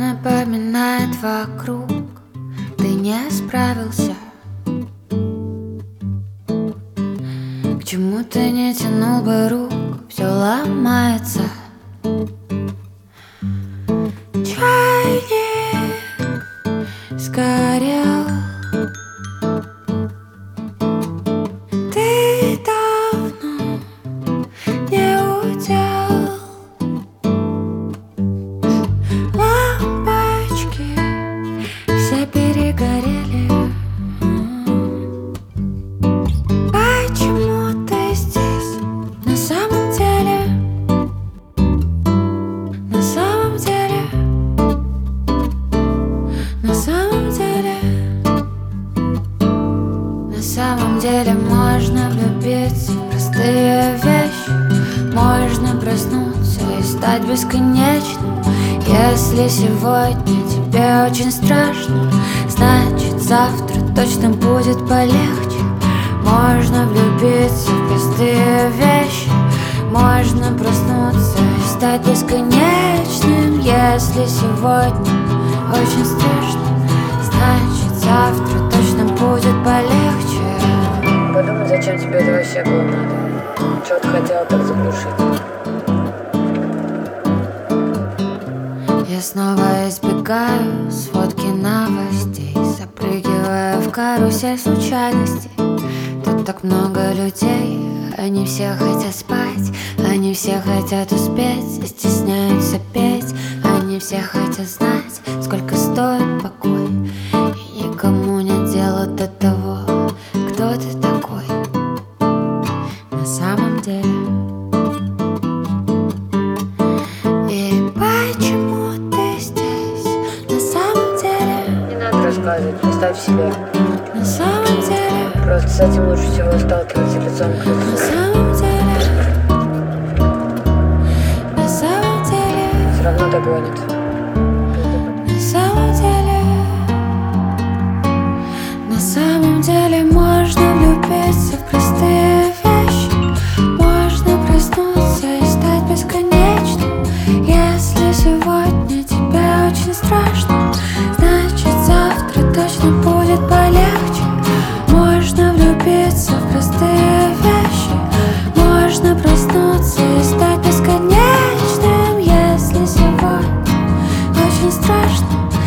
напоминает вокруг, ты не справился. К чему ты не тянул бы рук, все ломается. Чайник сгорел, ты давно не удел. Лампочки все перегорели. Почему ты здесь на самом деле? На самом деле, на самом деле, на самом деле можно влюбиться в простые вещи. Можно проснуться и стать бесконечным. Если сегодня тебе очень страшно, значит завтра точно будет полегче. Можно влюбиться в простые вещи. Можно проснуться и стать бесконечным. Если сегодня очень страшно, значит завтра точно будет полегче. Подумай, зачем тебе это вообще было надо? Чего ты хотела так заглушить? Я снова избегаю сводки новостей, запрыгивая в карусель случайностей. Тут так много людей, они все хотят спать, они все хотят успеть и стесняются петь. Они все хотят знать, сколько стоит покой, и никому нет дела до того, кто ты такой на самом деле. И почему ты здесь на самом деле? Не надо рассказывать, представь себе. На самом деле, Просто с этим лучше всего сталкиваться лицом к на лицу. самом деле, на самом деле, Все равно догонит. на самом деле, на самом деле можно влюбиться в простые вещи. Можно проснуться и стать бесконечным. Если сегодня тебе очень страшно, значит завтра точно будет полегче. Можно влюбиться в простые вещи. Можно проснуться и стать бесконечным. Если сегодня очень страшно,